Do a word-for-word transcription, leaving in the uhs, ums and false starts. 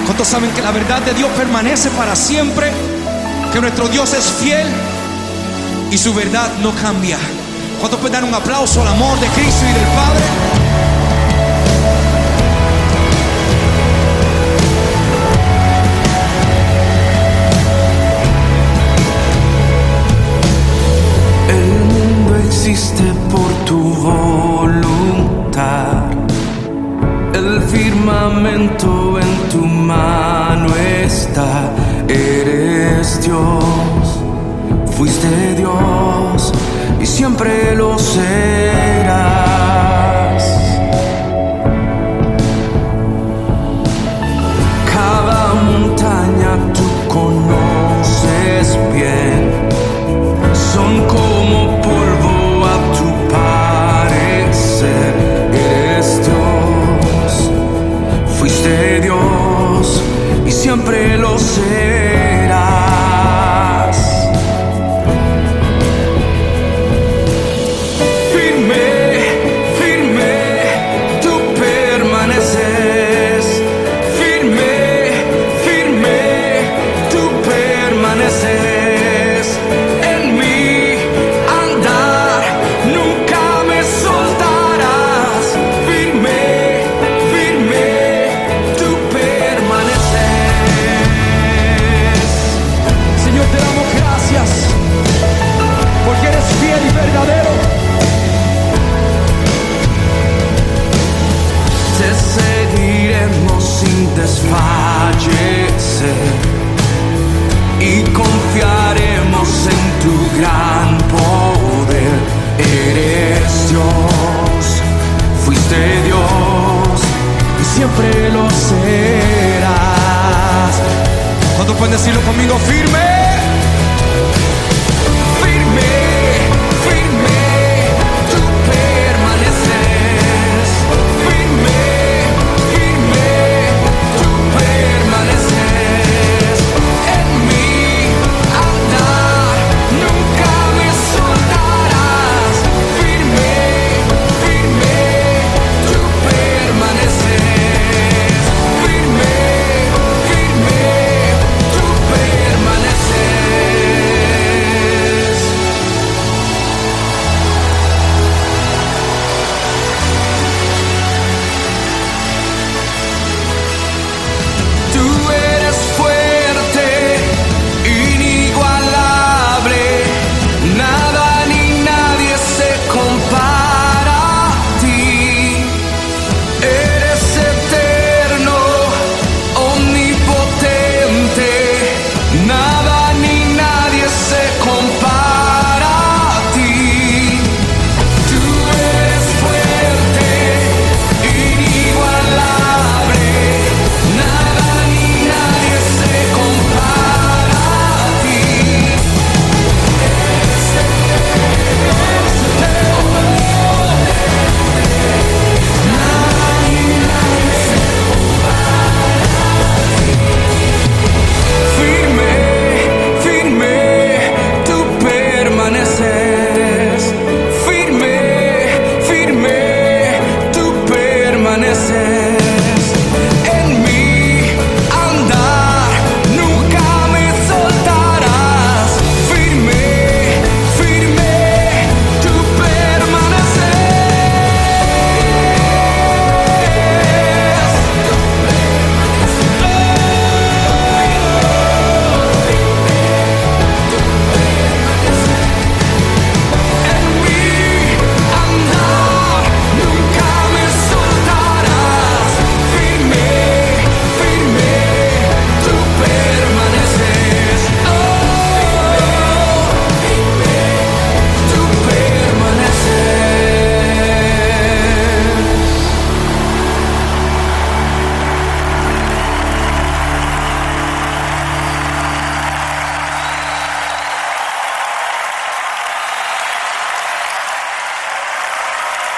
¿Cuántos saben que la verdad de Dios permanece para siempre? Que nuestro Dios es fiel y su verdad no cambia. ¿Cuántos pueden dar un aplauso al amor de Cristo y del Padre? El mundo existe por tu voluntad. El firmamento en tu mano está. Eres Dios, fuiste Dios y siempre lo serás. Cada montaña tú conoces bien, son como polvo a tu parecer. Eres Dios, fuiste Dios y siempre lo serás. Desfallecer y confiaremos en tu gran poder. Eres Dios, fuiste Dios y siempre lo serás. ¿Cuántos pueden decirlo conmigo firme?